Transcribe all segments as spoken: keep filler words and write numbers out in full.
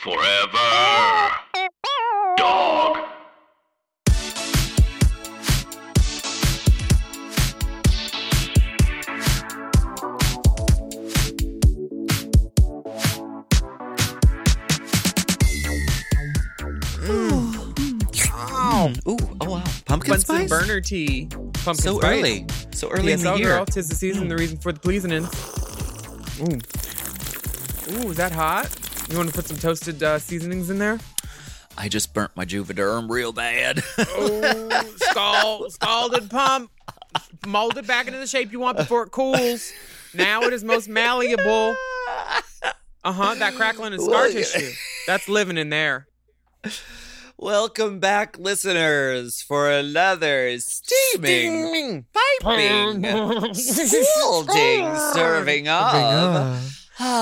Forever. Dog. Mm. Ooh, oh wow. Pumpkin Bunsen spice? burner tea. Pumpkin So spice. early. So early P in S the L year. girl, 'tis the season, the reason for the pleasing. Ooh. Ooh, is that hot? You want to put some toasted uh, seasonings in there? I just burnt my Juvederm real bad. Oh, scald, scalded pump. Mold it back into the shape you want before it cools. Now it is most malleable. Uh-huh, that crackling and scar Well, tissue. That's living in there. Welcome back, listeners, for another steaming, piping, scalding serving of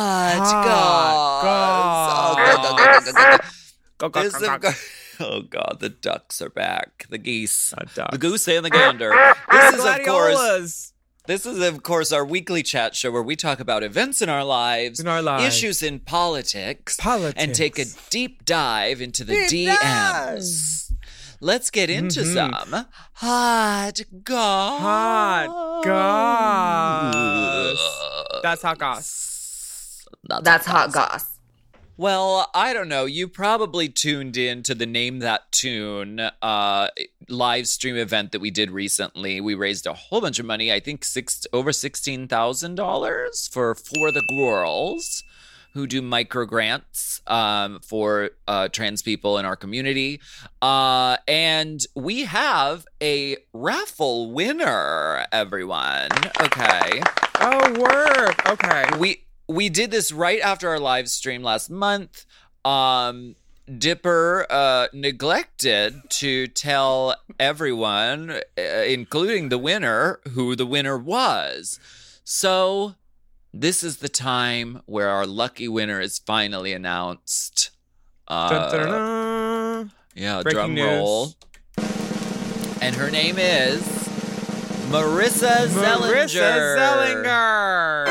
hot goss. Go, go, This go, of go. co- Oh God, the ducks are back. The geese, A duck. the goose, and the gander. This is, of course, Gladiolas. this is of course our weekly chat show where we talk about events in our lives, In our lives. issues in politics, Politics. and take a deep dive into the Deep D Ms. Let's get into Mhm. some hot goss. Hot goss. That's hot goss. Not That's hot goss. Well, I don't know. You probably tuned in to the Name That Tune uh, live stream event that we did recently. We raised a whole bunch of money. I think six over sixteen thousand dollars for For the Girls, who do micro grants um, for uh, trans people in our community. Uh, and we have a raffle winner, everyone. Okay. Oh, work. Okay. We we did this right after our live stream last month. Um, Dipper uh, neglected to tell everyone, uh, including the winner, who the winner was. So this is the time where our lucky winner is finally announced. Uh, Dun, dun, dun. yeah, Breaking drum news. roll. And her name is Marissa Zellinger. Marissa Zellinger.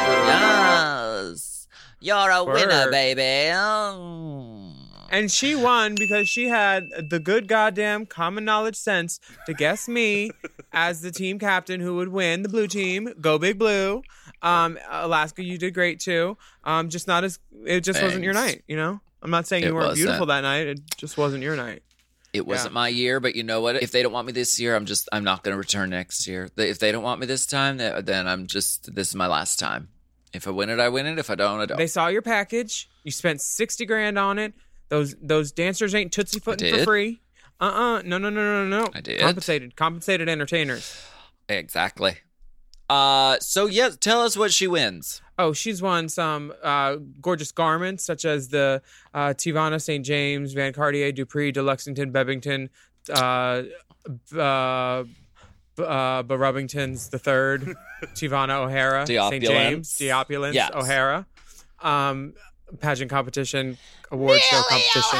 Yes. You're a winner, Word. baby. Mm. And she won because she had the good goddamn common knowledge sense to guess me as the team captain who would win the blue team. Go Big Blue. Um, Alaska, you did great too. Um, just not as it just wasn't your Thanks. night, you know? I'm not saying It you weren't wasn't. beautiful that night. It just wasn't your night. It wasn't my year, but you know what? If they don't want me this year, I'm just I'm not going to return next year. If they don't want me this time, th- then I'm just this is my last time. If I win it, I win it. If I don't, I don't. They saw your package. You spent sixty grand on it. Those those dancers ain't tootsie footing for did. free. Uh-uh. No, no, no, no, no. I did. Compensated. Compensated entertainers. Exactly. Uh, so yeah, tell us what she wins. Oh, she's won some uh, gorgeous garments, such as the uh, Tivana Saint James, Van Cartier, Dupree, De Luxington, Bebington, uh, uh, uh, Berubbingtons the Third, Tivana O'Hara, Saint Diopulence. James, Diopulence, Yes. O'Hara, um, pageant competition, award show competition,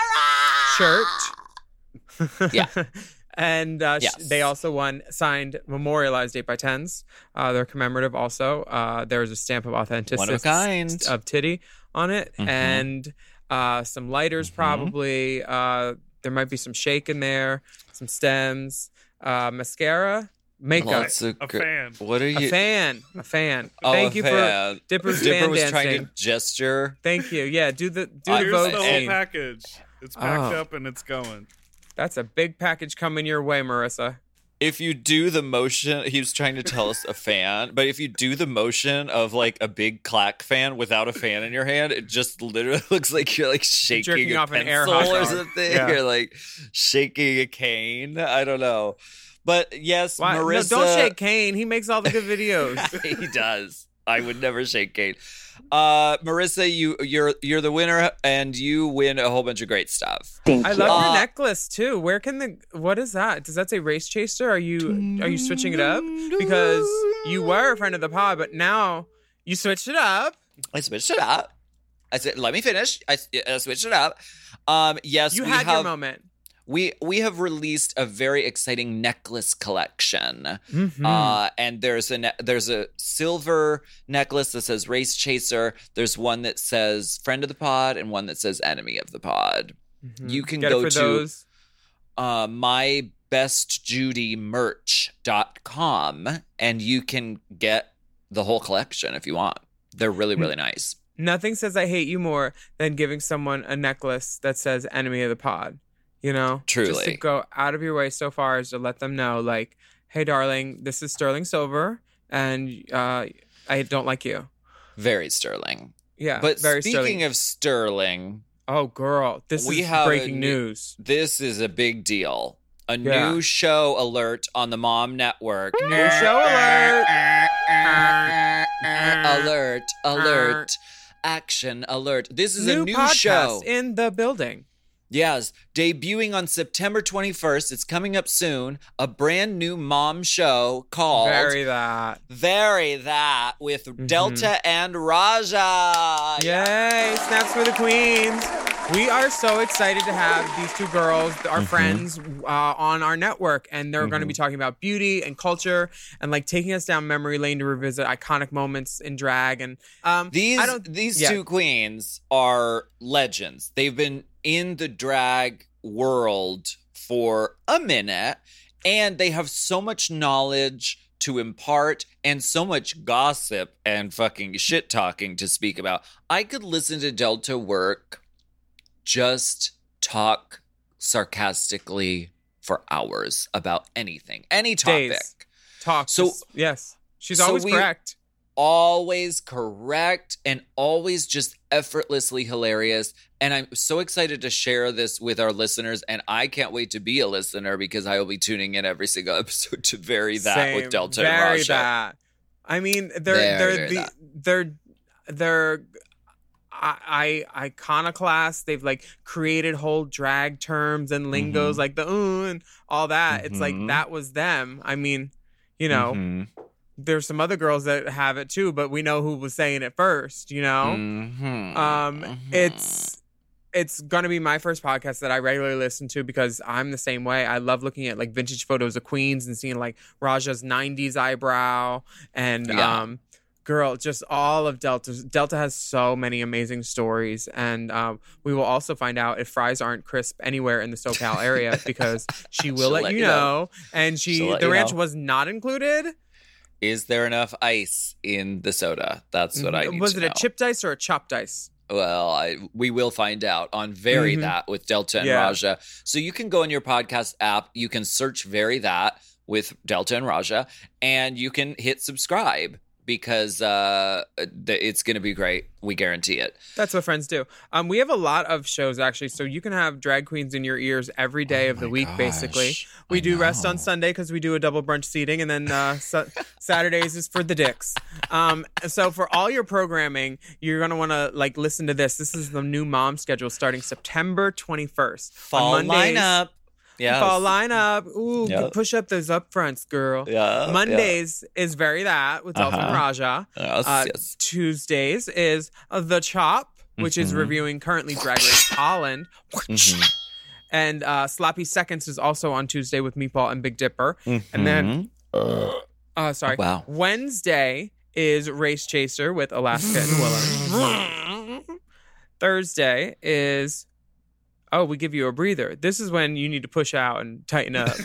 shirt. Yeah. And uh, sh- Yes. they also won signed memorialized eight by tens. Uh, they're commemorative also. Uh, there was a stamp of authenticity One of a kind. of titty on it. Mhm. And uh, some lighters Mhm. probably. Uh, there might be some shake in there, some stems, uh, mascara, makeup. Lots of A gr- fan. What are A you? fan. A fan. Oh, Thank a you fan. for Dipper's Dipper fan was dancing. trying to gesture. Thank you. Yeah, do the do Uh, the Here's Vogue the whole scene. package. It's packed Oh. up and it's going. That's a big package coming your way, Marissa. If you do the motion, he was trying to tell us a fan, but if you do the motion of like a big clack fan without a fan in your hand, it just literally looks like you're like shaking Jerking a off an air pencil hot or dog. something. Yeah. You're like shaking a cane. I don't know. But yes, Why? Marissa. No, don't shake Kane. He makes all the good videos. He does. I would never shake Kate. Uh, Marissa, you you're you're the winner, and you win a whole bunch of great stuff. Thank I you. love Uh, your necklace too. Where can the what is that? Does that say Race Chaser? Are you are you switching it up? Because you were a friend of the pod, but now you switched it up. I switched it up. I said, let me finish. I, I switched it up. Um, yes, You we had have, your moment. we we have released a very exciting necklace collection. Mhm. Uh, and there's a ne- there's a silver necklace that says Race Chaser. There's one that says Friend of the Pod and one that says Enemy of the Pod. Mhm. You can Get go it for to those. uh, my best judy merch dot com and you can get the whole collection if you want. They're really, really nice. Nothing says I hate you more than giving someone a necklace that says enemy of the pod. You know? Just to Truly. go out of your way so far as to let them know, like, hey, darling, this is Sterling Silver, and uh, I don't like you. Very sterling. Yeah, But very speaking Sterling. of sterling, Oh, girl, this we is have a breaking new- news. this is a big deal. A Yeah. new show alert on the Mom Network. New show alert. alert, alert, action alert. This is new a new podcast show. in the building. Yes, debuting on September twenty-first. It's coming up soon. A brand new mom show called Very that. Very That with Delta and Raja. Yay! Snaps for the queens. We are so excited to have these two girls, our Mm-hmm. friends, uh, on our network, and they're going to be talking about beauty and culture and like taking us down memory lane to revisit iconic moments in drag. And um, These I don't. these yeah. two queens are legends. They've been in the drag world for a minute, and they have so much knowledge to impart and so much gossip and fucking shit talking to speak about. I could listen to Delta work just talk sarcastically for hours about anything, any topic. Days. Talk. So- So yes, she's so always we- correct. Always correct and always just effortlessly hilarious. And I'm so excited to share this with our listeners. And I can't wait to be a listener because I will be tuning in every single episode to Very That Same. with Delta Very and Raja. that. I mean, they're Very, they're very the that. they're they're I, I iconoclast. They've like created whole drag terms and lingos Mhm. like the uh, and all that. It's like Mhm. that was them. I mean, you know, Mhm. there's some other girls that have it too, but we know who was saying it first. You know, Mhm. um, Mhm. it's it's gonna be my first podcast that I regularly listen to because I'm the same way. I love looking at like vintage photos of queens and seeing like Raja's nineties eyebrow and Yeah. um girl, just all of Delta's. Delta has so many amazing stories, and um, we will also find out if fries aren't crisp anywhere in the SoCal area because she will She'll let, let you you know. know. And she, She'll let the you ranch know. was not included. Is there enough ice in the soda? That's what I need Was to it know. a chipped ice or a chopped ice? Well, I, we will find out on Very Mhm. That with Delta and Yeah. Raja. So you can go in your podcast app, you can search Very That with Delta and Raja, and you can hit subscribe because uh, th- it's going to be great. We guarantee it. That's what friends do. Um, we have a lot of shows actually, so you can have drag queens in your ears every day Oh of the my week. gosh. Basically, we I do rest on know. Sunday because we do a double brunch seating, and then uh, sa- Saturdays is for the dicks. Um, so for all your programming, you're gonna want to like listen to this. This is the new mom schedule starting September twenty-first. Fall on Mondays, lineup. Yeah. Fall lineup. Ooh, Yep. push up those up fronts, girl. Yeah. Mondays is Very That with Delta and Uh-huh. Raja. Yeah. Yes, Uh, yes. Tuesdays is uh, The Chop, which is Mhm. reviewing currently Drag Race Holland. Mhm. And uh, Sloppy Seconds is also on Tuesday with Meatball and Big Dipper. And then, uh, sorry, Oh, wow. Wednesday is Race Chaser with Alaska and Willow. Thursday is, oh, we give you a breather. This is when you need to push out and tighten up.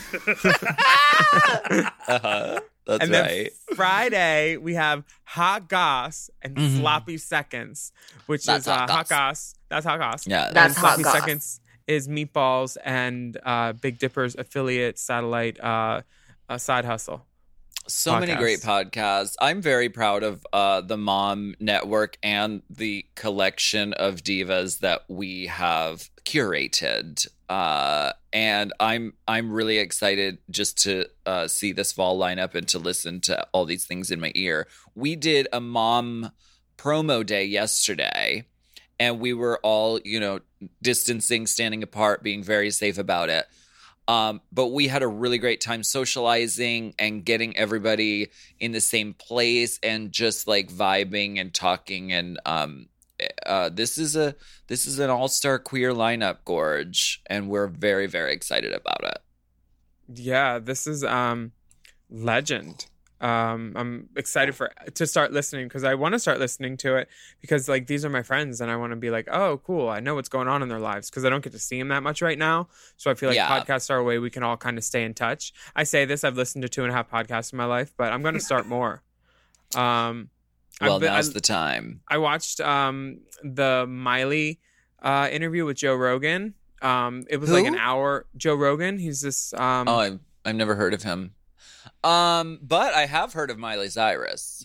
uh-huh. That's and then right. Friday we have Hot Goss and Mhm. Sloppy Seconds, which That's is uh, Hot Hot Goss. Goss. That's Hot Goss. Yeah. And That's Hot Sloppy Goss. Seconds is Meatballs and uh, Big Dipper's affiliate satellite uh, uh, side hustle. So many great podcasts. podcasts. I'm very proud of uh, the Mom Network and the collection of divas that we have curated. Uh, and I'm I'm really excited just to uh, see this fall lineup and to listen to all these things in my ear. We did a mom promo day yesterday, and we were all, you know, distancing, standing apart, being very safe about it. Um, but we had a really great time socializing and getting everybody in the same place and just like vibing and talking and um uh, this is a this is an all-star queer lineup, Gorge, and we're very, very excited about it. Yeah, this is um legend. Um, I'm excited for to start listening because I want to start listening to it because like these are my friends and I want to be like, oh, cool. I know what's going on in their lives because I don't get to see them that much right now. So I feel like Yeah. podcasts are a way we can all kind of stay in touch. I say this, I've listened to two and a half podcasts in my life, but I'm going to start more. Um, Well, I've been- now's I- the time. I watched um the Miley uh interview with Joe Rogan. Um, it was like Who? an hour. Joe Rogan. He's this um. Oh, I've I've never heard of him. Um, but I have heard of Miley Cyrus.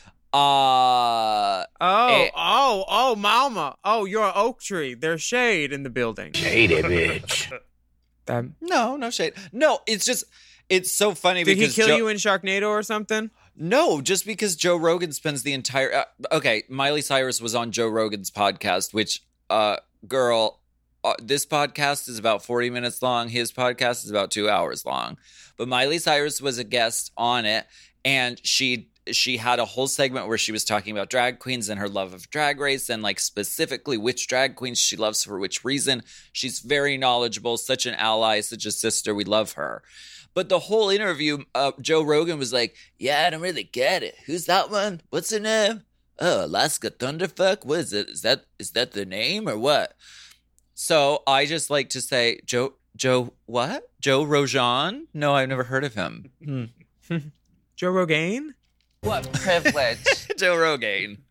Uh, Oh, Eh. oh, oh, mama. Oh, you're an oak tree. There's shade in the building. Hate it, bitch. That, no, no shade. No, it's just it's so funny did he because kill Joe- you in Sharknado or something? No, just because Joe Rogan spends the entire uh, okay, Miley Cyrus was on Joe Rogan's podcast, which uh girl, uh, this podcast is about forty minutes long. His podcast is about two hours long. But Miley Cyrus was a guest on it, and she she had a whole segment where she was talking about drag queens and her love of Drag Race and like specifically which drag queens she loves for which reason. She's very knowledgeable, such an ally, such a sister. We love her. But the whole interview, uh, Joe Rogan was like, yeah, I don't really get it. Who's that one? What's her name? Oh, Alaska Thunderfuck? What is it? Is that is that the name or what? So I just like to say, Joe, Joe, what? Joe Rogan? No, I've never heard of him. Joe Rogan? What privilege. Joe Rogan.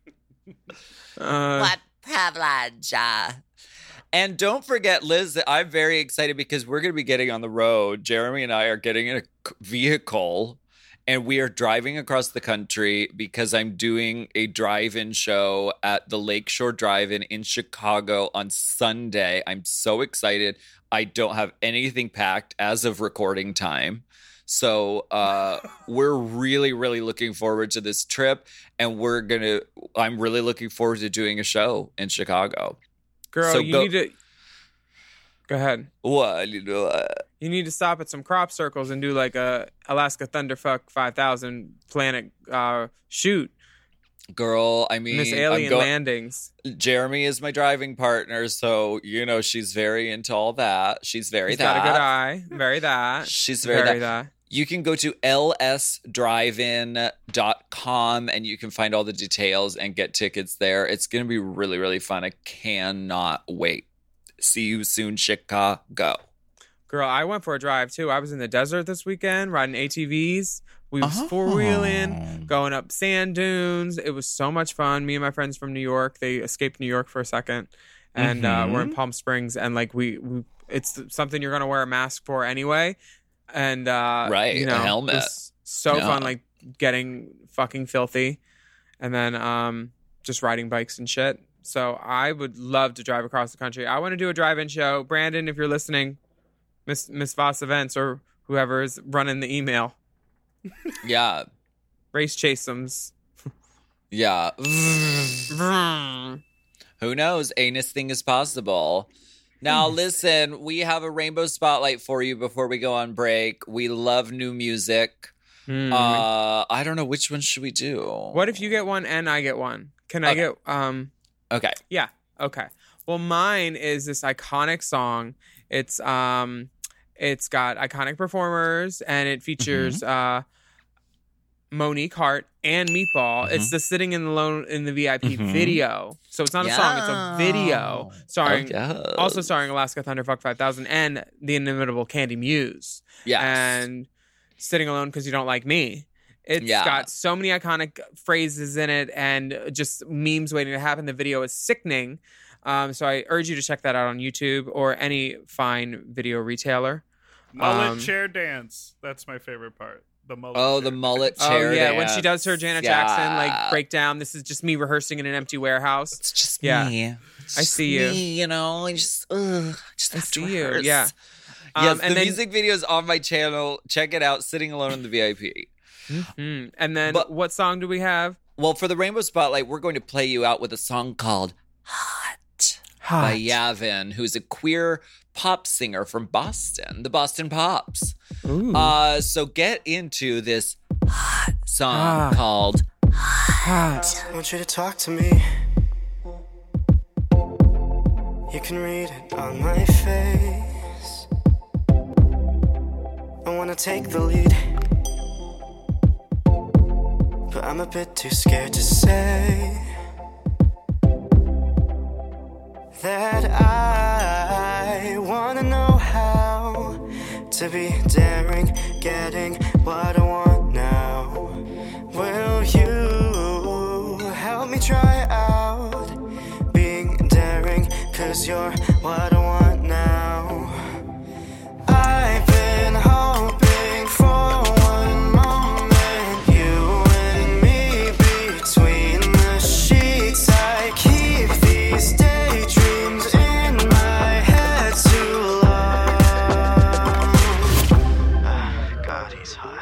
Uh, What privilege. Uh, And don't forget, Liz, I'm very excited because we're going to be getting on the road. Jeremy and I are getting in a c- vehicle and we are driving across the country because I'm doing a drive-in show at the Lakeshore Drive-In in Chicago on Sunday. I'm so excited. I don't have anything packed as of recording time. So uh, we're really, really looking forward to this trip. And we're going to, I'm really looking forward to doing a show in Chicago. girl, so you go- need to. Go ahead. What? You know, uh, You need to stop at some crop circles and do like a Alaska Thunderfuck five thousand planet uh, shoot. girl, I mean, Miss I'm Alien go- Landings. Jeremy is my driving partner, so you know she's very into all that. She's very He's that. got a good eye. Very that. She's very, Very that. that. You can go to l s drive in dot com and you can find all the details and get tickets there. It's going to be really, really fun. I cannot wait. See you soon, Chicago. Girl, I went for a drive too. I was in the desert this weekend riding A T Vs. We was Oh. four wheeling, going up sand dunes. It was so much fun. Me and my friends from New York, they escaped New York for a second, and uh, we're in Palm Springs. And like we, we, it's something you're gonna wear a mask for anyway. And uh, Right, you a know, it helmet. was so Yeah. fun, like getting fucking filthy, and then um, just riding bikes and shit. So I would love to drive across the country. I want to do a drive-in show. Brandon, if you're listening, Miss Miss Voss Events or whoever is running the email, Yeah. race chasems. Yeah. Vroom. Who knows? Anus thing is possible. Now, listen, we have a rainbow spotlight for you before we go on break. We love new music. Hmm. Uh, I don't know which one should we do. What if you get one and I get one? Can I Okay. get um? Okay. Yeah. Okay. Well, mine is this iconic song. It's um, it's got iconic performers and it features uh, Monique Hart and Meatball. It's the Sitting in the Lone in the V I P Mhm. video. So it's not a song; it's a video starring, Oh, yes. also starring Alaska Thunderfuck five thousand and the inimitable Candy Muse. Yes. And Sitting Alone Because You Don't Like Me. It's Yeah. got so many iconic phrases in it and just memes waiting to happen. The video is sickening. Um, so I urge you to check that out on YouTube or any fine video retailer. Mullet Um, chair dance. That's my favorite part. The mullet. Oh, chair the mullet dance. chair Oh yeah, when she dance. does her Janet Yeah. Jackson like breakdown. This is just me rehearsing in an empty warehouse. It's just Yeah. me. It's I just see you. me, you know, I just, ugh, just I have to see you, rehearse. yeah. Um, Yes, and the then- music video is on my channel. Check it out. Sitting Alone in the V I P. Mhm. And then But- what song do we have? Well, for the Rainbow Spotlight, we're going to play you out with a song called Hot, by Yavin, who's a queer pop singer from Boston, the Boston Pops. Ooh. Uh, so get into this hot song Hot. called Hot. I want you to talk to me. You can read it on my face. I wanna take the lead, but I'm a bit too scared to say that I wanna know how to be daring, getting what I want now. Will you help me try out being daring, 'cause you're what I want now. I've been hoping for one moment, you and me between the sheets. I keep these daydreams in my head too long. Ah, God, he's hot.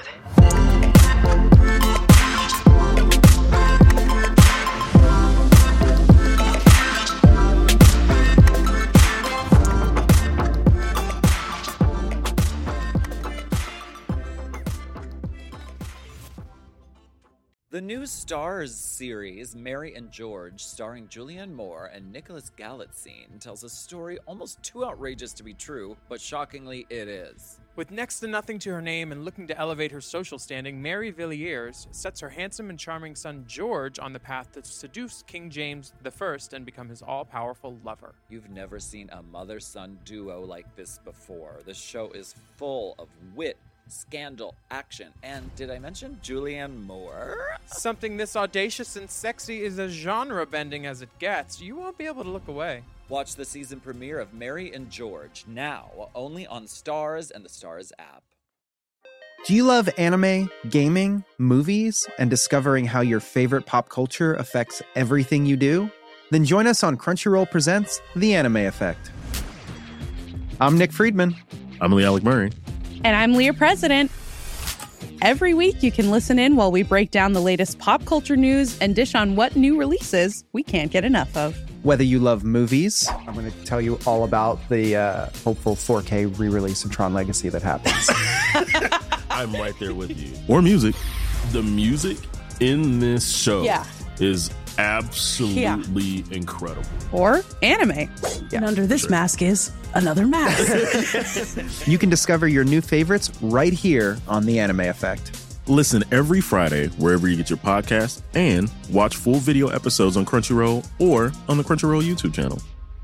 The new Stars series, Mary and George, starring Julianne Moore and Nicholas Galitzine, tells a story almost too outrageous to be true, but shockingly it is. With next to nothing to her name and looking to elevate her social standing, Mary Villiers sets her handsome and charming son George on the path to seduce King James the First and become his all-powerful lover. You've never seen a mother-son duo like this before. The show is full of wit, scandal, action, and did I mention Julianne Moore? Something this audacious and sexy is as genre-bending as it gets. You won't be able to look away. Watch the season premiere of Mary and George now, only on Stars and the Stars app. Do you love anime, gaming, movies, and discovering how your favorite pop culture affects everything you do? Then join us on Crunchyroll Presents The Anime Effect. I'm Nick Friedman. I'm Lee Alec Murray. And I'm Leah President. Every week, you can listen in while we break down the latest pop culture news and dish on what new releases we can't get enough of. Whether you love movies, I'm going to tell you all about the uh, hopeful four K re-release of Tron Legacy that happens. I'm right there with you. Or music. The music in this show Yeah. is absolutely incredible. Or anime. Yeah, and under this sure. mask is another mask. you can discover your new favorites right here on The Anime Effect. Listen every Friday wherever you get your podcasts and watch full video episodes on Crunchyroll or on the Crunchyroll YouTube channel.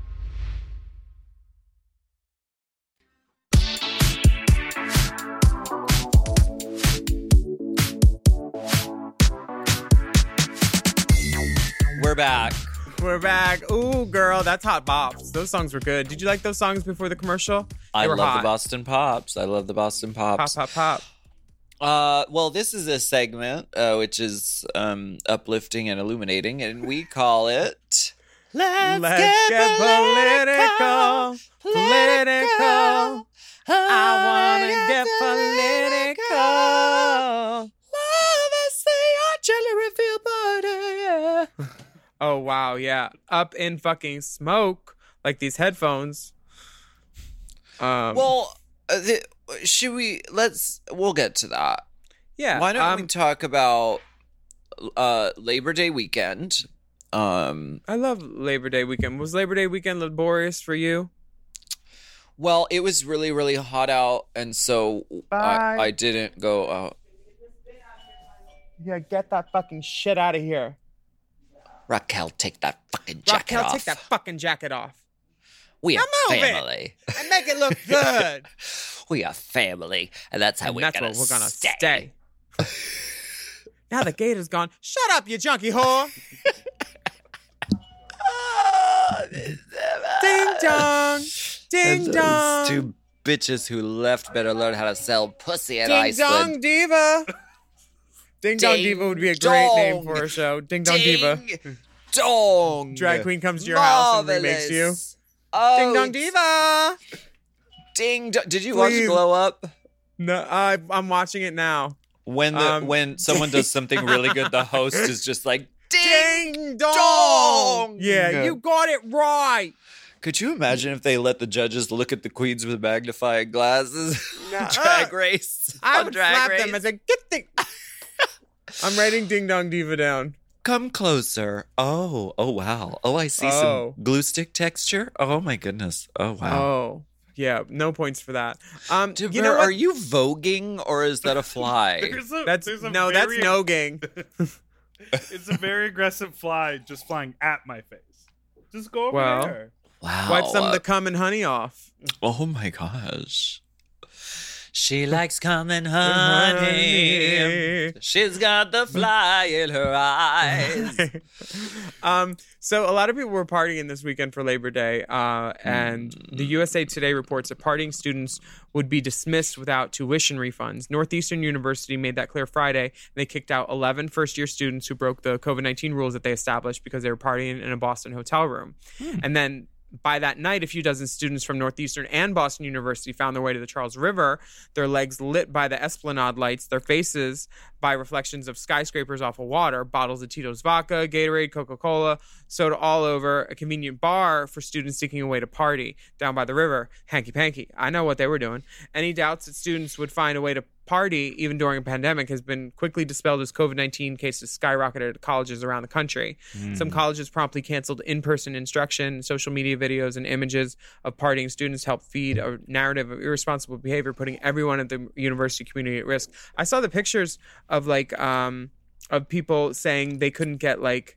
We're back. We're back. Ooh, girl, that's hot bops. Those songs were good. Did you like those songs before the commercial? They I were love hot. the Boston Pops. I love the Boston Pops. Pop, pop, pop. Uh, well, this is a segment uh, which is um, uplifting and illuminating, and we call it Let's, Let's get, get political. Political. political. I want to get political. Love is the artillery field party. Yeah. Oh, wow, yeah. Up in fucking smoke, like these headphones. Um, well, uh, the, should we, let's, we'll get to that. Yeah. Why don't um, we talk about uh, Labor Day weekend? Um, I love Labor Day weekend. Was Labor Day weekend laborious for you? Well, it was really, really hot out, and so I, I didn't go out. Yeah, get that fucking shit out of here. Raquel, take that fucking jacket Raquel, off. take that fucking jacket off. We are Now move family. It and make it look good. We are family, and that's how and we're that's gonna where we're gonna stay. stay. Now the gator's gone. Shut up, you junkie whore. Ding dong. Ding and dong. Those two bitches who left better learn how to sell pussy at Ding Iceland. dong diva. Ding dong Ding diva would be a great dong. name for a show. Ding dong Ding diva. Dong. Drag queen comes to your house and remakes you. Oh, Ding dong diva. Ding dong. Did you Please. watch Glow Up? No, I, I'm watching it now. When the Um, when someone does something really good, the host is just like ding, Ding dong. dong. Yeah, you got it right. Could you imagine if they let the judges look at the queens with magnifying glasses? Nuh-uh. Drag race. I on would Drag slap race. them as a get the. I'm writing Ding Dong Diva down. Come closer. Oh, oh wow. Oh, I see Oh. some glue stick texture. Oh my goodness. Oh wow. Oh, yeah. No points for that. Um, Dibber, you know what? are you voguing or is that a fly? There's a, That's there's a no, very, that's nogging. It's a very aggressive fly just flying at my face. Just go over Well, there. Wow. Wipe some of the cum and honey off. Oh my gosh. She likes cum and honey. She's got the fly in her eyes. um, so a lot of people were partying this weekend for Labor Day, uh, and Mm. the U S A Today reports that partying students would be dismissed without tuition refunds. Northeastern University made that clear Friday, and they kicked out eleven first-year students who broke the COVID nineteen rules that they established because they were partying in a Boston hotel room. Hmm. And then by that night, a few dozen students from Northeastern and Boston University found their way to the Charles River, their legs lit by the Esplanade lights, their faces by reflections of skyscrapers off of water, bottles of Tito's vodka, Gatorade, Coca-Cola, soda all over, a convenient bar for students seeking a way to party down by the river. Hanky-panky. I know what they were doing. Any doubts that students would find a way to party, even during a pandemic, has been quickly dispelled as COVID nineteen cases skyrocketed at colleges around the country. Mm. Some colleges promptly canceled in-person instruction. Social media videos and images of partying students helped feed a narrative of irresponsible behavior, putting everyone at the university community at risk. I saw the pictures of like um, of people saying they couldn't get like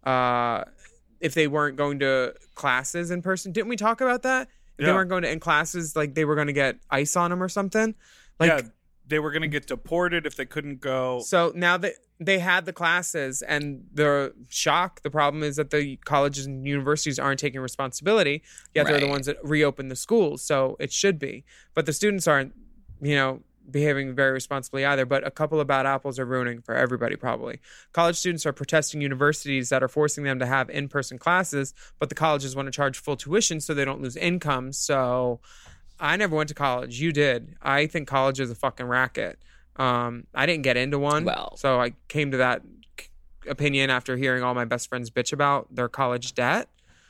uh, if they weren't going to classes in person. Didn't we talk about that? If Yeah. they weren't going to in classes, like they were going to get ice on them or something. Like, yeah, they were going to get deported if they couldn't go. so now that they had the classes and the shock, the problem is that the colleges and universities aren't taking responsibility, yet they're the Right. ones that reopen the schools. So it should be. But the students aren't, you know, behaving very responsibly either. But a couple of bad apples are ruining for everybody, probably. College students are protesting universities that are forcing them to have in-person classes, but the colleges want to charge full tuition so they don't lose income. So I never went to college. You did. I think college is a fucking racket. Um, I didn't get into one. Well. So I came to that c- opinion after hearing all my best friends bitch about their college debt.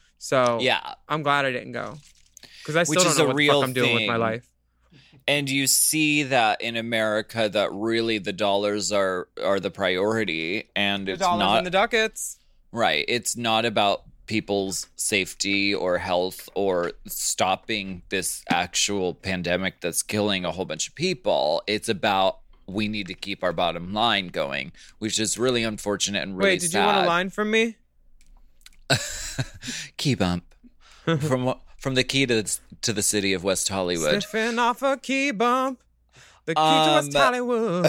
So Yeah. I'm glad I didn't go. Because I still Which don't is know a what the real fuck I'm doing with my thing. life. And you see that in America that really the dollars are are the priority and The it's dollars not and the ducats. right. It's not about people's safety or health or stopping this actual pandemic that's killing a whole bunch of people. It's about we need to keep our bottom line going, which is really unfortunate and really Wait, did sad. you want a line from me? Key bump from from the key to to the city of West Hollywood. Sniffing off a key bump. The key to Um, West Hollywood.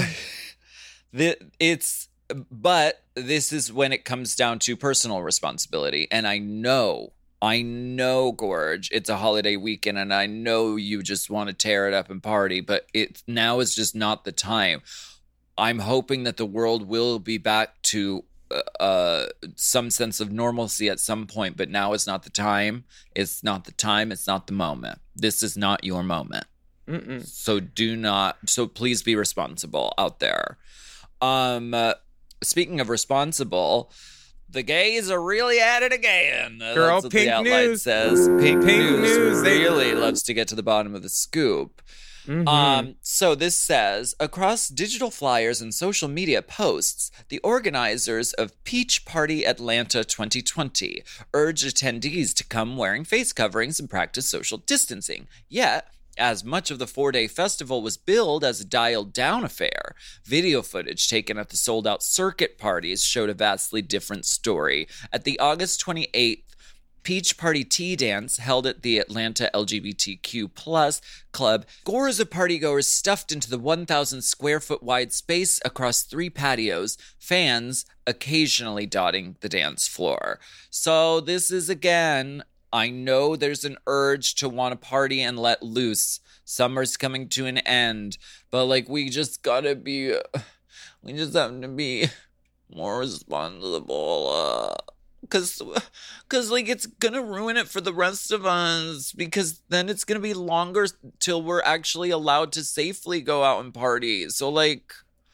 The, it's but this is when it comes down to personal responsibility, and I know, I know, Gorge, it's a holiday weekend, and I know you just want to tear it up and party, but it now is just not the time. I'm hoping that the world will be back to uh, some sense of normalcy at some point, but now is not the time. It's not the time. It's not the moment. This is not your moment. Mm-mm. So do not. So please be responsible out there. Um, uh, speaking of responsible, the gays are really at it again. Girl, That's what Pink the outline News. says. Pink, Pink News, News, they- really loves to get to the bottom of the scoop. Mhm. Um, so this says, across digital flyers and social media posts, the organizers of Peach Party Atlanta twenty twenty urge attendees to come wearing face coverings and practice social distancing. Yet, as much of the four-day festival was billed as a dialed-down affair, video footage taken at the sold-out circuit parties showed a vastly different story. At the August twenty-eighth Peach Party Tea Dance held at the Atlanta L G B T Q plus club, scores of partygoers stuffed into the one thousand square foot wide space across three patios, fans occasionally dotting the dance floor. So this is, again, I know there's an urge to want to party and let loose. Summer's coming to an end, but like we just gotta be, we just have to be more responsible. Uh, Cause, cause like it's gonna ruin it for the rest of us. Because then it's gonna be longer till we're actually allowed to safely go out and party. So like,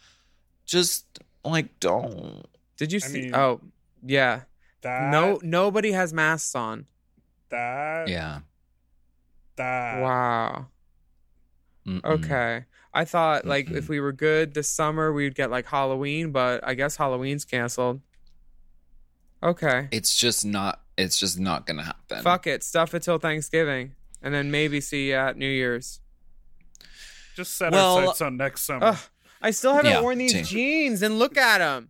just like don't. Did you I see? mean, oh, yeah. That, No, nobody has masks on. That. Yeah. That. Wow. Mm-mm. Okay. I thought like Mm-mm. if we were good this summer, we'd get like Halloween, but I guess Halloween's canceled. Okay. It's just not. It's just not gonna happen. Fuck it. Stuff it till Thanksgiving, and then maybe see you at New Year's. Just set Well- our sights on next summer. Ugh, I still haven't Yeah, worn these same. jeans, and look at them.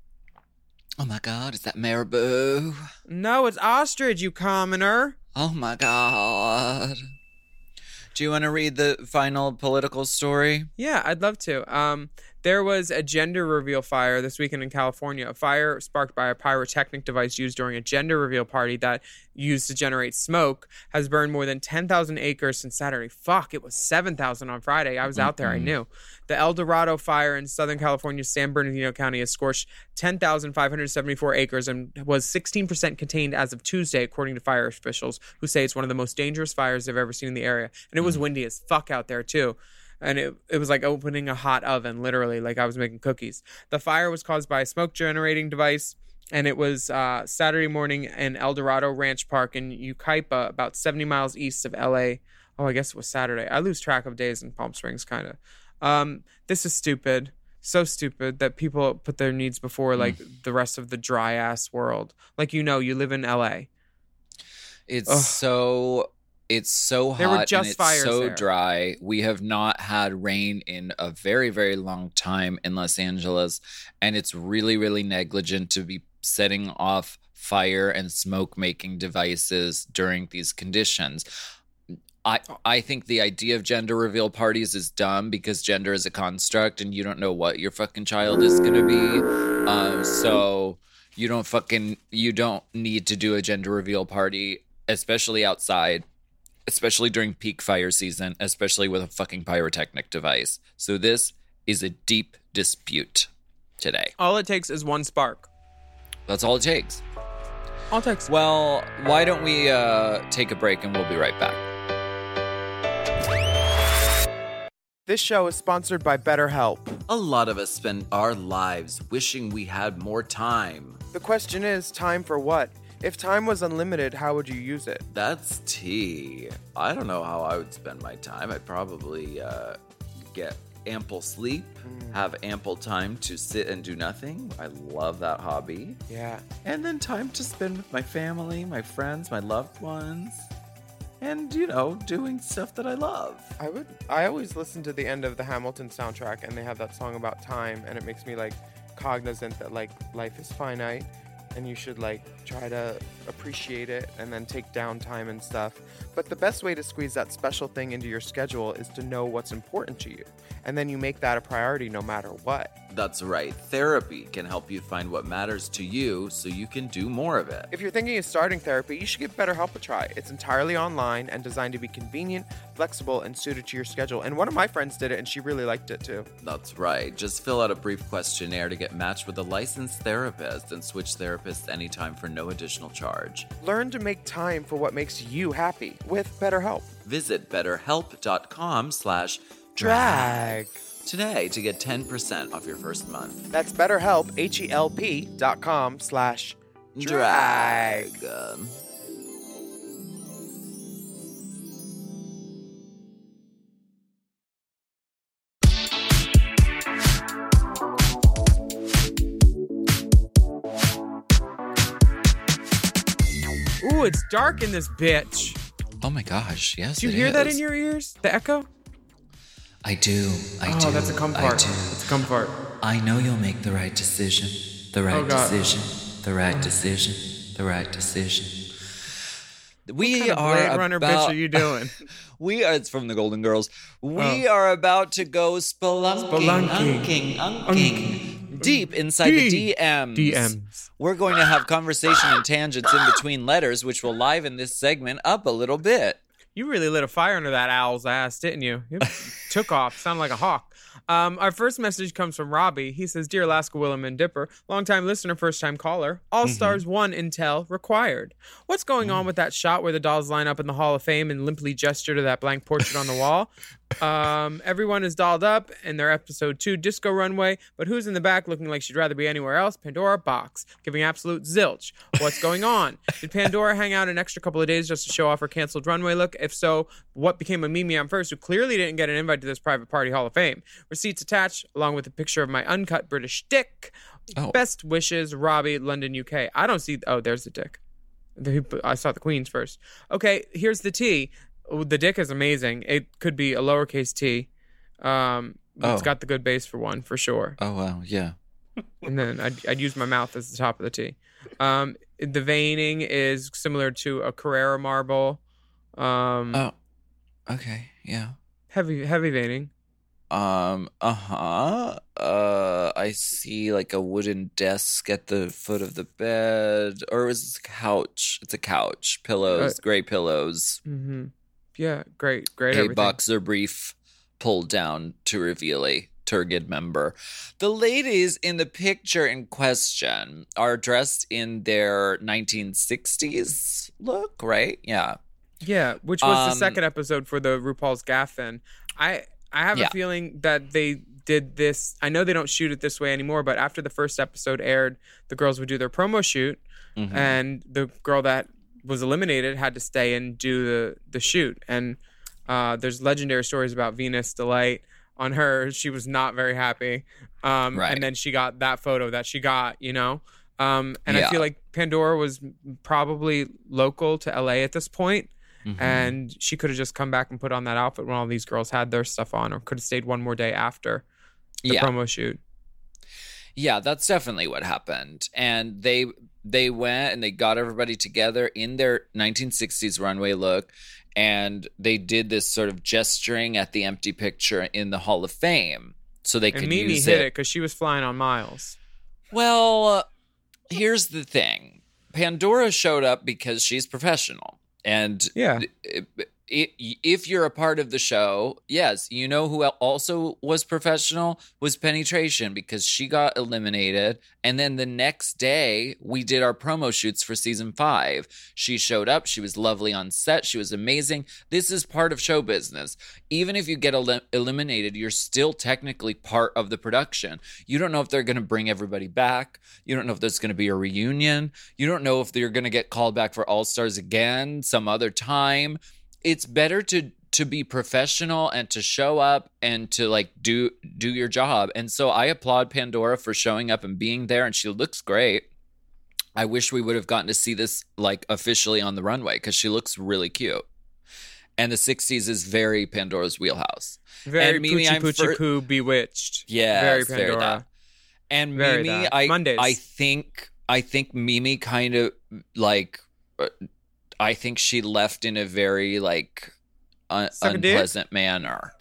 Oh my God! Is that marabou? No, it's ostrich, you commoner. Oh my God! Do you want to read the final political story? Yeah, I'd love to. Um, there was a gender reveal fire this weekend in California. A fire sparked by a pyrotechnic device used during a gender reveal party that used to generate smoke has burned more than ten thousand acres since Saturday. Fuck, it was seven thousand on Friday. I was out there. I knew. The El Dorado fire in Southern California's San Bernardino County has scorched ten thousand five hundred seventy-four acres and was sixteen percent contained as of Tuesday, according to fire officials, who say it's one of the most dangerous fires they've ever seen in the area. And it was windy as fuck out there, too. And it, it was like opening a hot oven, literally, like I was making cookies. The fire was caused by a smoke generating device, and it was uh, Saturday morning in El Dorado Ranch Park in Yucaipa, about seventy miles east of L A. Oh, I guess it was Saturday. I lose track of days in Palm Springs, kind of. Um, this is stupid. So stupid that people put their needs before, like, mm. the rest of the dry-ass world. Like, you know, you live in L A. It's Ugh. so... It's so hot There were just and it's fires so there. dry. We have not had rain in a very, very long time in Los Angeles. And it's really, really negligent to be setting off fire and smoke-making devices during these conditions. I I think the idea of gender reveal parties is dumb because gender is a construct and you don't know what your fucking child is going to be. Um, so you don't fucking, you don't need to do a gender reveal party, especially outside. Especially during peak fire season, especially with a fucking pyrotechnic device. So this is a deep dispute today. All it takes is one spark. That's all it takes. All it takes. Well, why don't we uh, take a break and we'll be right back. This show is sponsored by BetterHelp. A lot of us spend our lives wishing we had more time. The question is, time for what? If time was unlimited, how would you use it? That's tea. I don't know how I would spend my time. I'd probably uh, get ample sleep, mm. have ample time to sit and do nothing. I love that hobby. Yeah. And then time to spend with my family, my friends, my loved ones. And, you know, doing stuff that I love. I would. I always listen to the end of the Hamilton soundtrack, and they have that song about time, and it makes me, like, cognizant that, like, life is finite. And you should, like, try to appreciate it and then take downtime and stuff. But the best way to squeeze that special thing into your schedule is to know what's important to you. And then you make that a priority no matter what. That's right. Therapy can help you find what matters to you so you can do more of it. If you're thinking of starting therapy, you should give BetterHelp a try. It's entirely online and designed to be convenient, flexible, and suited to your schedule. And one of my friends did it, and she really liked it, too. That's right. Just fill out a brief questionnaire to get matched with a licensed therapist and switch therapists anytime for no additional charge. Learn to make time for what makes you happy with BetterHelp. Visit betterhelp.com slash drag today to get ten percent off your first month. That's BetterHelp, H-E-L-P dot com slash drag. drag. Ooh, it's dark in this bitch. Oh my gosh, yes. Do you it hear is. that in your ears? The echo? I do. I oh, do. that's a cum I fart. do. It's a cum fart. I know you'll make the right decision. The right Oh, God. decision. The right decision. The right decision. We what kind of are Blade Runner about, bitch are you doing? we are. It's from the Golden Girls. We Oh. are about to go spelunking, Spelunking. unking, unking, deep inside Deep. the D Ms. D Ms. We're going to have conversation and tangents in between letters, which will liven this segment up a little bit. You really lit a fire under that owl's ass, didn't you? It took off. Sounded like a hawk. Um, our first message comes from Robbie. He says, Dear Alaska, Willem, and Dipper, longtime listener, first-time caller, All Stars mm-hmm. one intel required. What's going mm. on with that shot where the dolls line up in the Hall of Fame and limply gesture to that blank portrait on the wall? Um, everyone is dolled up in their episode two disco runway, but who's in the back looking like she'd rather be anywhere else? Pandora Box, giving absolute zilch. What's going on? Did Pandora hang out an extra couple of days just to show off her canceled runway look? If so, what became of Mimi on First, who clearly didn't get an invite to this private party Hall of Fame? Receipts attached, along with a picture of my uncut British stick. Oh. Best wishes, Robbie, London, U K. I don't see. Oh, there's the dick. The- I saw the queens first. Okay, here's the T. Oh, the dick is amazing. It could be a lowercase T. Um, it's Oh. got the good base for one, for sure. Oh, wow. Yeah. And then I'd, I'd use my mouth as the top of the T. Um, the veining is similar to a Carrera marble. Um, Oh. Okay. Yeah. heavy, heavy veining. Um, uh-huh. Uh, I see like a wooden desk at the foot of the bed. Or is this a couch? It's a couch. Pillows, Uh, gray pillows. Mm-hmm. Yeah, great, great. A everything. boxer brief pulled down to reveal a turgid member. The ladies in the picture in question are dressed in their nineteen sixties look, right? Yeah. Yeah, which was the Um, second episode for the RuPaul's Gaffin. I I have Yeah. a feeling that they did this. I know they don't shoot it this way anymore, but after the first episode aired, the girls would do their promo shoot, Mhm. and the girl that was eliminated had to stay and do the the shoot. And uh, there's legendary stories about Venus Delight on her. She was not very happy, um, Right. and then she got that photo that she got. You know. Um, and I Yeah. feel like Pandora was probably local to L A at this point. Mhm. And she could have just come back and put on that outfit when all these girls had their stuff on, or could have stayed one more day after the Yeah. promo shoot. Yeah, that's definitely what happened. And they they went and they got everybody together in their nineteen sixties runway look, and they did this sort of gesturing at the empty picture in the Hall of Fame so they And could Mimi use hit it. it because she was flying on miles. Well, uh, here's the thing. Pandora showed up because she's professional. And Yeah. i- i- if you're a part of the show, yes, you know who el- also was professional was Penetration, because she got eliminated. And then the next day, we did our promo shoots for season five. She showed up. She was lovely on set. She was amazing. This is part of show business. Even if you get el- eliminated, you're still technically part of the production. You don't know if they're going to bring everybody back. You don't know if there's going to be a reunion. You don't know if they're going to get called back for All Stars again some other time. It's better to to be professional and to show up and to like do do your job. And so I applaud Pandora for showing up and being there, and she looks great. I wish we would have gotten to see this like officially on the runway because she looks really cute. And the sixties is very Pandora's wheelhouse. Very and Mimi, Poochie I'm Poochie fir- Poo bewitched. Yes, very very Pandora. that. And Very Mimi, that. I Mondays. I think I think Mimi kind of like uh, I think she left in a very like un- Suck a dick? unpleasant manner.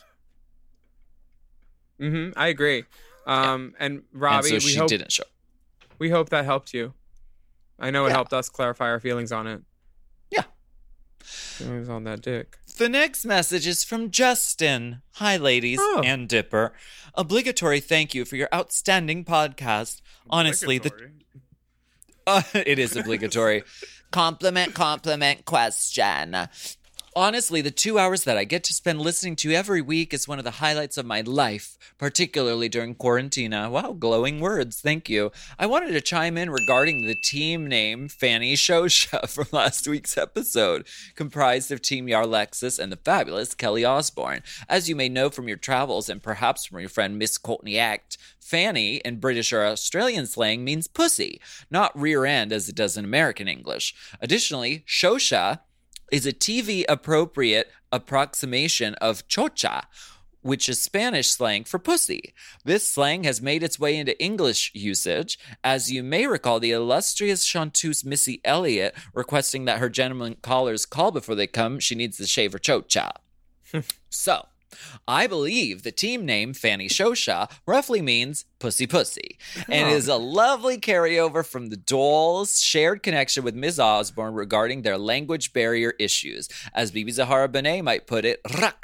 Mm-hmm. I agree. Um, and Robbie, and so we she hope didn't show. we hope that helped you. I know it Yeah. helped us clarify our feelings on it. Yeah. Feelings on that dick. The next message is from Justin. Hi, ladies Oh. and Dipper. Obligatory thank you for your outstanding podcast. Honestly, the uh, it is obligatory. Compliment, compliment, question. Honestly, the two hours that I get to spend listening to you every week is one of the highlights of my life, particularly during quarantina. Wow, glowing words. Thank you. I wanted to chime in regarding the team name Fanny Shosha from last week's episode, comprised of Team Yarlexis and the fabulous Kelly Osbourne. As you may know from your travels and perhaps from your friend Miss Courtney Act, Fanny in British or Australian slang means pussy, not rear end as it does in American English. Additionally, Shosha is a T V-appropriate approximation of chocha, which is Spanish slang for pussy. This slang has made its way into English usage, as you may recall the illustrious chanteuse Missy Elliott requesting that her gentleman callers call before they come. She needs to shave her chocha. So, I believe the team name Fanny Shosha roughly means pussy pussy, and Oh. is a lovely carryover from the Dolls' shared connection with Miz Osbourne regarding their language barrier issues. As Bibi Zahara Benet might put it,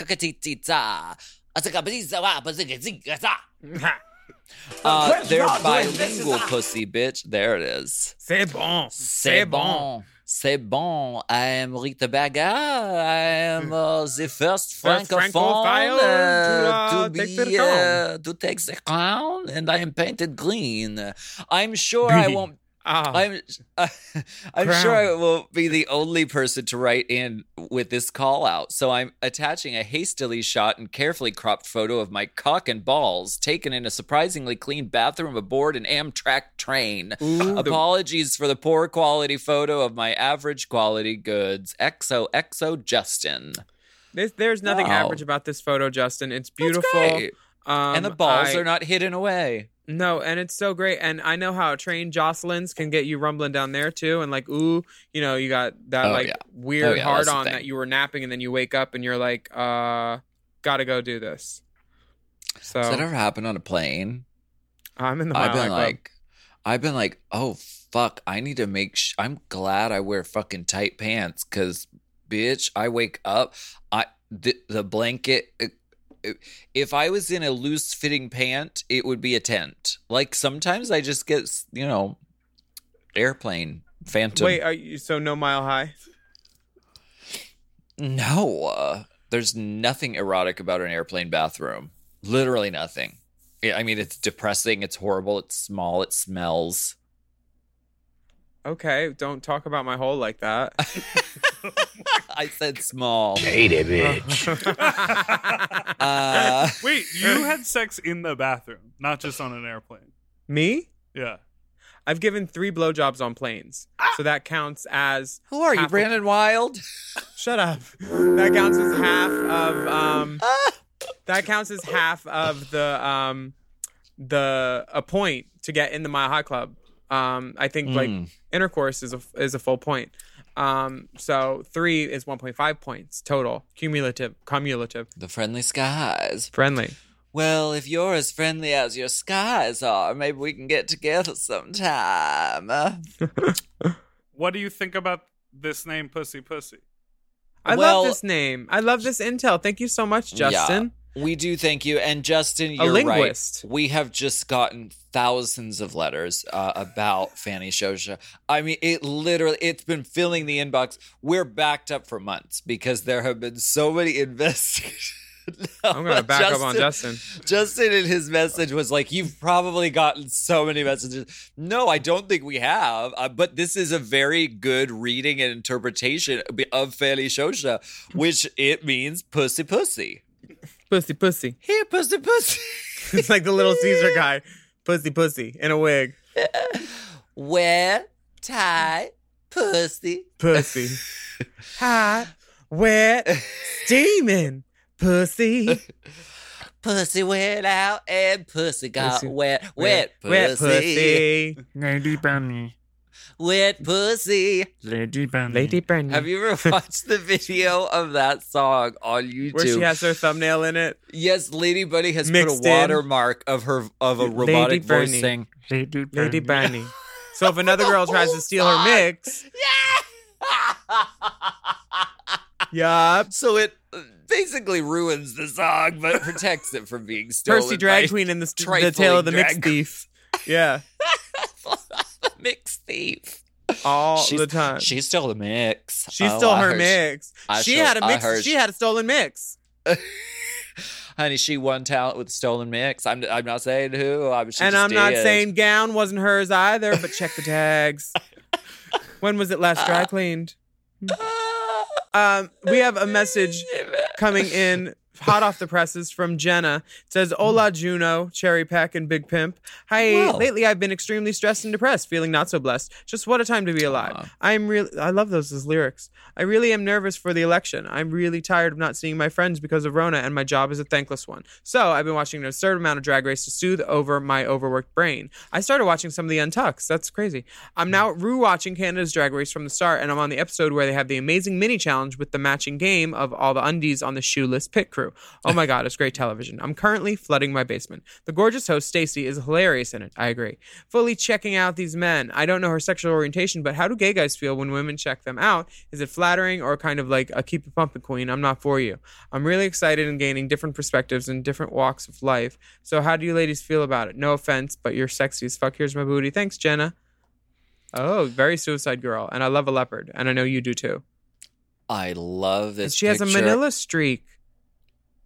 uh, they're bilingual pussy, bitch. There it is. C'est bon. C'est bon. C'est bon. I am Rita Baga. I am uh, the first First francophone francophile uh, to, uh, to take the be crown. uh, to take the crown, and I am painted green. I'm sure I Be- won't. I'm uh, I'm Crown. sure I will be the only person to write in with this call out. So I'm attaching a hastily shot and carefully cropped photo of my cock and balls taken in a surprisingly clean bathroom aboard an Amtrak train. Ooh, Apologies the- for the poor quality photo of my average quality goods. X O X O Justin. This, there's nothing Wow. average about this photo, Justin. It's beautiful. great. Um, And the balls I- are not hidden away. No, and it's so great. And I know how train Jocelyn's can get you rumbling down there too. And like, ooh, you know, you got that Oh, like yeah. weird Oh, yeah, hard that's the on thing. that you were napping and then you wake up and you're like, uh, gotta go do this. So Does that ever happen on a plane? I'm in the I've Mile been High Club. like, I've been like, oh fuck, I need to make. Sh- I'm glad I wear fucking tight pants because, bitch, I wake up, I the the blanket. It, it- if I was in a loose fitting pant, it would be a tent. Like sometimes I just get, you know, airplane phantom. Wait, are you so no Mile High? No, uh, there's nothing erotic about an airplane bathroom. Literally nothing. Yeah, I mean, it's depressing. It's horrible. It's small. It smells. Okay, don't talk about my hole like that. I said small. Hate it, bitch. Uh, Wait, you had sex in the bathroom, not just on an airplane. Me? Yeah. I've given three blowjobs on planes, so that counts as. Who are you, half of- Brandon Wild? Shut up. That counts as half of um. That counts as half of the um, the a point to get in the Mile High Club. Um, I think like Mm. intercourse is a is a full point. Um, so three is one point five points total, cumulative, cumulative, The friendly skies. friendly. Well, if you're as friendly as your skies are, maybe we can get together sometime. What do you think about this name, Pussy Pussy? I Well- love this name. I love this intel. Thank you so much, Justin. Yeah, we do thank you. And Justin, you're linguist. right. We have just gotten thousands of letters uh, about Fanny Shosha. I mean, it literally, it's been filling the inbox. We're backed up for months because there have been so many investigations. I'm gonna back up on Justin. Justin in his message was like, you've probably gotten so many messages. No, I don't think we have. Uh, but this is a very good reading and interpretation of Fanny Shosha, which it means pussy pussy. Pussy, pussy. Here, pussy pussy. It's like the Little Caesar guy. Pussy, pussy in a wig. Wet, tight, pussy. Pussy. Hot, wet, steaming. Pussy. Pussy went out and pussy got Pussy. wet. Wet, pussy. Wet pussy. Lady Bunny. Wet pussy. Lady Bunny. Lady Bunny. Have you ever watched the video of that song on YouTube? Where she has her thumbnail in it. Yes, Lady Bunny has Mixed put a in. watermark of her of a robotic Lady voice Bunny. saying, Lady Bunny. Lady Bunny. So if another girl tries to steal her mix, yup. So it basically ruins the song, but protects it from being stolen. Percy drag by queen in the, the trifling tale of the mix drag thief. Yeah. mix thief. All She's- the time. She stole the mix. She Oh, stole I her heard mix. I She showed- had a I mix. heard She she- had a stolen mix. Honey, she won talent with stolen mix. I'm I'm not saying who. I'm, she And just I'm not did. saying gown wasn't hers either, but check the tags. When was it last dry cleaned? Um, we have a message coming in hot off the presses from Jenna. It says, Hola Juno, Cherry Peck, and Big Pimp. Hi, Wow. lately I've been extremely stressed and depressed, feeling not so blessed. Just what a time to be alive. Aw. I'm really, I love those as lyrics. I really am nervous for the election. I'm really tired of not seeing my friends because of Rona, and my job is a thankless one. So I've been watching an absurd amount of Drag Race to soothe over my overworked brain. I started watching some of the Untucks. That's crazy. I'm now rewatching Canada's Drag Race from the start, and I'm on the episode where they have the amazing mini challenge with the matching game of all the undies on the shoeless pit crew. Oh my god, it's great television. I'm currently flooding my basement. The gorgeous host Stacy is hilarious in it. I agree. Fully checking out these men. I don't know her sexual orientation, but how do gay guys feel when women check them out? Is it flattering or kind of like a keep it pumping queen? I'm not for you. I'm really excited and gaining different perspectives and different walks of life. So how do you ladies feel about it? No offense, but you're sexy as fuck. Here's my booty. Thanks, Jenna. Oh, very Suicide Girl. And I love a leopard. And I know you do too. I love this. And she has a picture. manila streak.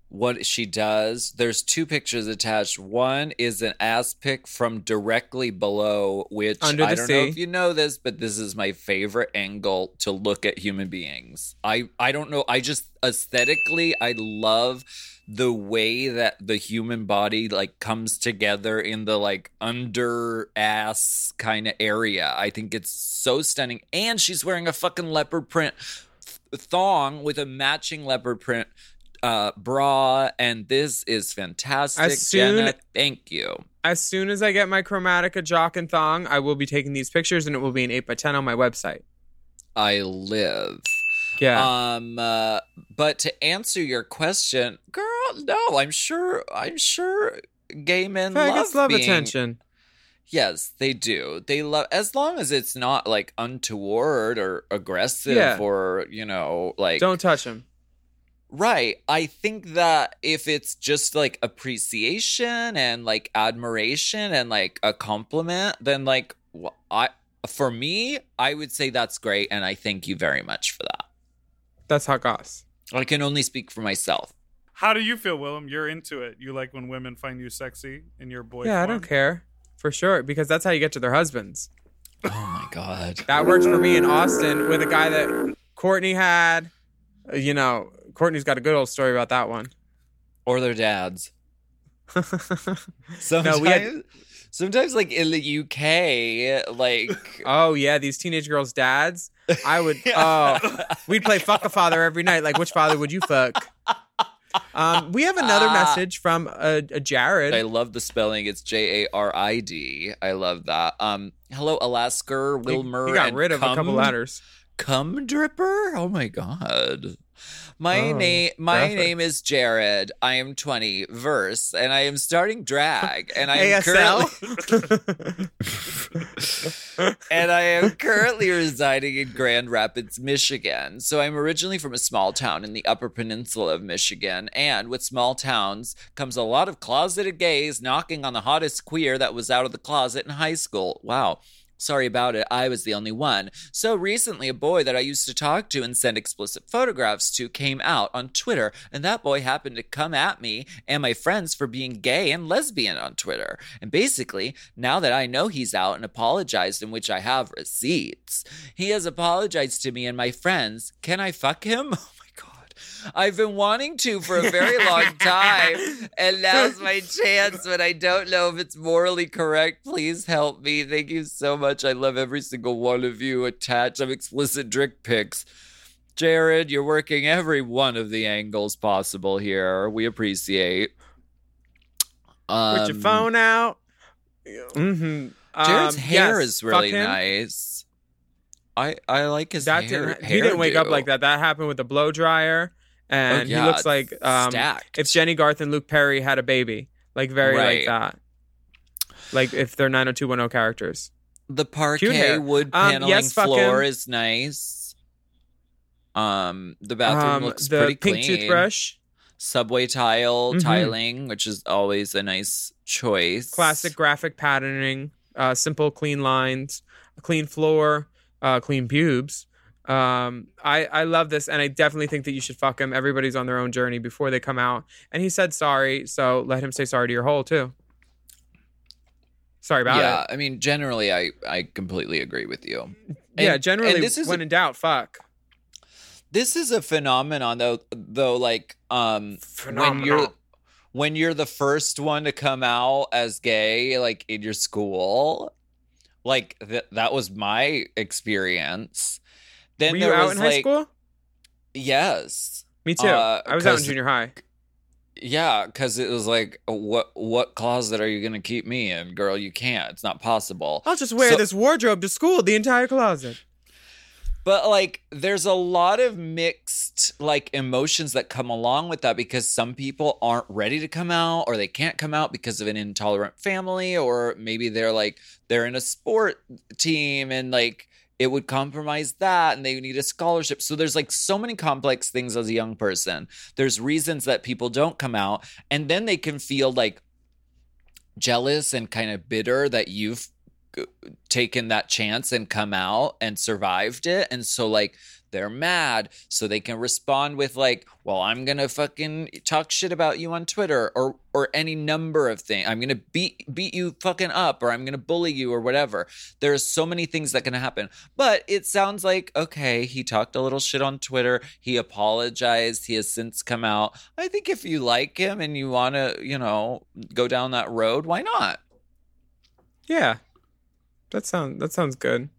what she does. There's two pictures attached. One is an ass pic from directly below, which Under the I don't sea. know if you know this, but this is my favorite angle to look at human beings. I, I don't know. I just aesthetically, I love the way that the human body like comes together in the like under ass kind of area. I think it's so stunning. And she's wearing a fucking leopard print thong with a matching leopard print uh bra, and this is fantastic. As soon- Jenna, thank you. As soon as I get my Chromatica jock and thong, I will be taking these pictures, and it will be an eight by ten on my website. I live. Yeah. Um uh, but to answer your question, girl, no, I'm sure I'm sure gay men Faggots love, love being, attention. Yes, they do. They love, as long as it's not like untoward or aggressive Yeah. or, you know, like Don't touch them. Right. I think that if it's just like appreciation and like admiration and like a compliment, then like wh- I for me, I would say that's great, and I thank you very much for that. That's hot goss. I can only speak for myself. How do you feel, Willem? You're into it. You like when women find you sexy in your boy Yeah, I form? don't care. For sure, because that's how you get to their husbands. Oh my God. That worked for me in Austin with a guy that Courtney had. Uh, You know, Courtney's got a good old story about that one. Or their dads. Sometimes, No, we had- sometimes like in the U K, like Oh yeah, these teenage girls' dads. I would. Oh, we'd play fuck a father every night. Like, which father would you fuck? Um, we have another Ah. message from a, a Jared. I love the spelling. It's J A R I D. I love that. Um, hello, Alaska, Wilmer. he got and rid of a couple Cum- letters. Cum dripper? Oh my God. My Oh, name my graphic. name is Jared. I am twenty, verse, and I am starting drag. And I A am S L? currently and I am currently residing in Grand Rapids, Michigan. So I'm originally from a small town in the Upper Peninsula of Michigan. And with small towns comes a lot of closeted gays knocking on the hottest queer that was out of the closet in high school. Wow. Sorry about it. I was the only one. So recently, a boy that I used to talk to and send explicit photographs to came out on Twitter, and that boy happened to come at me and my friends for being gay and lesbian on Twitter. And basically, now that I know he's out and apologized, in which I have receipts, he has apologized to me and my friends. Can I fuck him? I've been wanting to for a very long time, and now's my chance, but I don't know if it's morally correct. Please help me. Thank you so much. I love every single one of you. Attach some explicit dick pics. Jared, you're working every one of the angles possible here. We appreciate. Um, Put your phone out. Mm-hmm. Jared's Um, hair yes, is really fuck him. nice. I I like his That hair. didn't, he didn't wake up hairdo. like that. That happened with the blow dryer, and Oh, yeah, he looks like um, stacked. if Jenny Garth and Luke Perry had a baby, like very Right. like that. Like if they're nine oh two one oh characters. The Cute parquet hair. wood Um, paneling yes, fuck floor him. is nice. Um, the bathroom Um, looks the pretty pink clean. toothbrush, Subway tile Mhm. tiling, which is always a nice choice. classic graphic patterning, uh, simple clean lines, a clean floor, uh, clean pubes. Um, I, I love this, and I definitely think that you should fuck him. Everybody's on their own journey before they come out. And he said sorry, so let him say sorry to your hole, too. Sorry about yeah, it. I mean, generally, I I completely agree with you. Yeah, And- generally, and this is when in doubt, fuck. This is a phenomenon, though. Though, like, um, when you're when you're the first one to come out as gay, like in your school, like th- that was my experience. Then Were there you out was in like, high school? Yes, Me too. Uh, I was out in 'cause- junior high. Yeah, because it was like, what what closet are you gonna keep me in, girl? You can't. It's not possible. I'll just wear So- this wardrobe to school, the entire closet. But like there's a lot of mixed like emotions that come along with that, because some people aren't ready to come out, or they can't come out because of an intolerant family, or maybe they're like they're in a sport team and like it would compromise that and they need a scholarship. So there's like so many complex things as a young person. There's reasons that people don't come out, and then they can feel like jealous and kind of bitter that you've taken that chance and come out and survived it. And so like they're mad, so they can respond with like, well, I'm going to fucking talk shit about you on Twitter, or or any number of things. I'm going to beat beat you fucking up, or I'm going to bully you, or whatever. There's so many things that can happen. But it sounds like, okay, he talked a little shit on Twitter. He apologized. He has since come out. I think if you like him and you want to, you know, go down that road, why not? Yeah. That sounds that sounds good.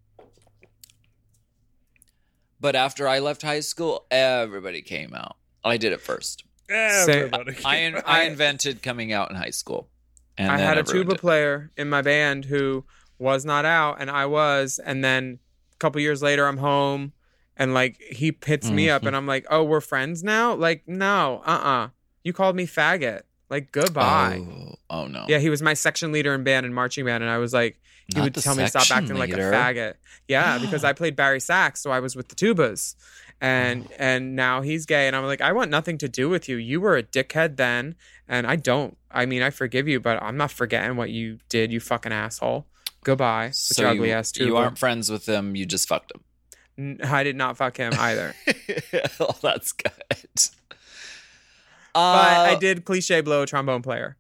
But after I left high school, everybody came out. I did it first. Everybody. I, I, I invented coming out in high school. And I then had a everyone tuba did. player in my band who was not out, and I was. And then a couple years later, I'm home, and like he hits me up, and I'm like, "Oh, we're friends now?" Like, no, uh, uh You called me faggot. Like, goodbye. Oh, oh no. Yeah, he was my section leader in band and marching band, and I was like, he Not would the tell me to stop section acting like a leader. faggot. Yeah, because I played Barry sax, so I was with the tubas, and Oh. and now he's gay, and I'm like, I want nothing to do with you. You were a dickhead then, and I don't. I mean, I forgive you, but I'm not forgetting what you did. You fucking asshole. Goodbye, with So your you, ugly ass tuba. you aren't friends with him. You just fucked him. N- I did not fuck him either. Well, that's good. But Uh, I did cliche blow a trombone player.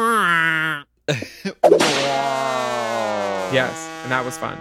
Yes, and that was fun.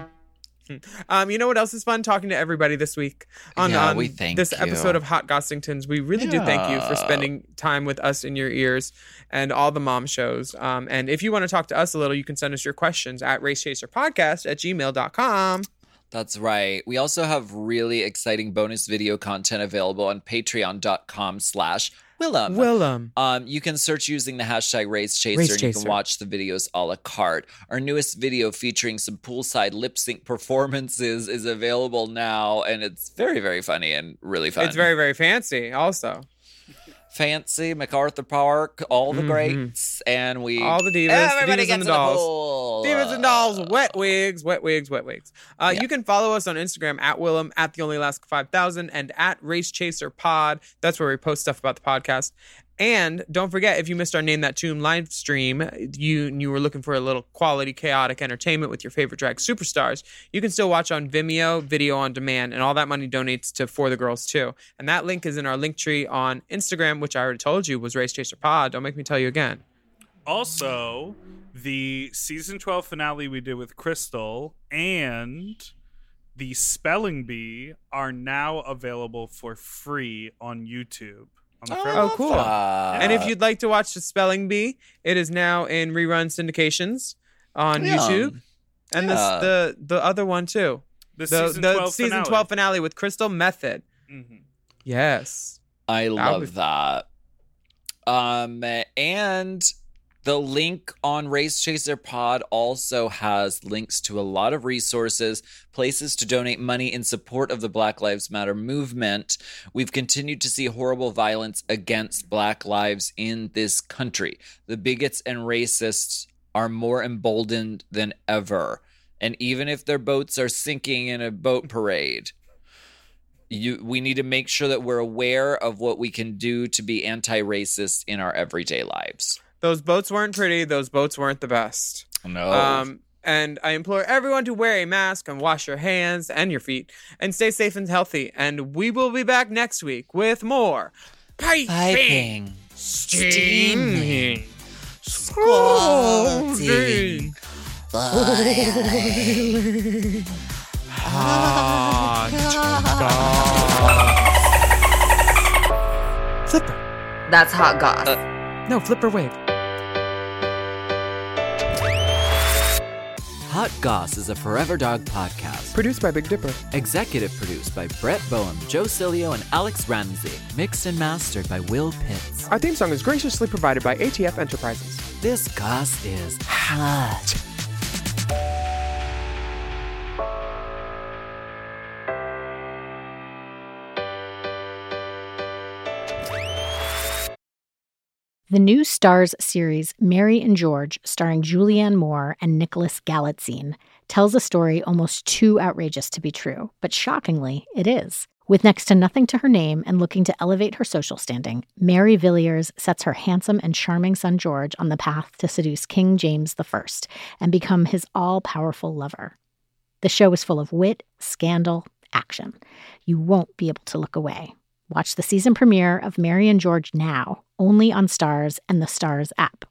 Um, you know what else is fun? Talking to everybody this week on, Yeah, on we thank this you. episode of Hot Gossingtons. We really do thank you for Yeah. spending time with us in your ears and all the mom shows. Um, and if you want to talk to us a little, you can send us your questions at racechaserpodcast at gmail dot com. That's right. We also have really exciting bonus video content available on patreon.com slash Willem. Willem. Um, you can search using the hashtag Race Chaser, Race and you Chaser. can watch the videos a la carte. Our newest video featuring some poolside lip sync performances is available now, and it's very, very funny and really fun. It's very, very fancy also. Fancy, MacArthur Park, all the Mhm. greats, and we All the divas, everybody the divas gets and in the dolls. pool. Divas and dolls, wet wigs, wet wigs, wet wigs. Uh, Yeah. You can follow us on Instagram at Willem, at The Only Alaska five thousand, and at Race Chaser Pod. That's where we post stuff about the podcast. And don't forget, if you missed our Name That Tune live stream, you you were looking for a little quality, chaotic entertainment with your favorite drag superstars, you can still watch on Vimeo, video on demand, and all that money donates to For the Girls too. And that link is in our link tree on Instagram, which I already told you was Race Chaser Pod. Don't make me tell you again. Also, the season twelve finale we did with Crystal and the Spelling Bee are now available for free on YouTube. On the Oh, Fair- Oh, cool. that. And if you'd like to watch the Spelling Bee, it is now in rerun syndications on Yeah. YouTube. And Yeah. this, the the other one too. the, The, season the twelve season finale. twelve finale with Crystal Method. Mhm. Yes. I That love was- that. Um, and the link on Race Chaser Pod also has links to a lot of resources, places to donate money in support of the Black Lives Matter movement. We've continued to see horrible violence against Black lives in this country. The bigots and racists are more emboldened than ever. And even if their boats are sinking in a boat parade, You, we need to make sure that we're aware of what we can do to be anti-racist in our everyday lives. Those boats weren't pretty. Those boats weren't the best. No. Um, and I implore everyone to wear a mask and wash your hands and your feet and stay safe and healthy. And we will be back next week with more piping, Piping, steaming, scalding, boiling, hot goss. Flipper. That's hot goss. No, Flipper wave. Hot Goss is a Forever Dog podcast. Produced by Big Dipper. Executive produced by Brett Boehm, Joe Cilio, and Alex Ramsey. Mixed and mastered by Will Pitts. Our theme song is graciously provided by A T F Enterprises. This goss is hot. The new Starz series Mary and George, starring Julianne Moore and Nicholas Galitzine, tells a story almost too outrageous to be true, but shockingly, it is. With next to nothing to her name and looking to elevate her social standing, Mary Villiers sets her handsome and charming son George on the path to seduce King James the First and become his all-powerful lover. The show is full of wit, scandal, action. You won't be able to look away. Watch the season premiere of Mary and George now, only on Starz and the Starz app.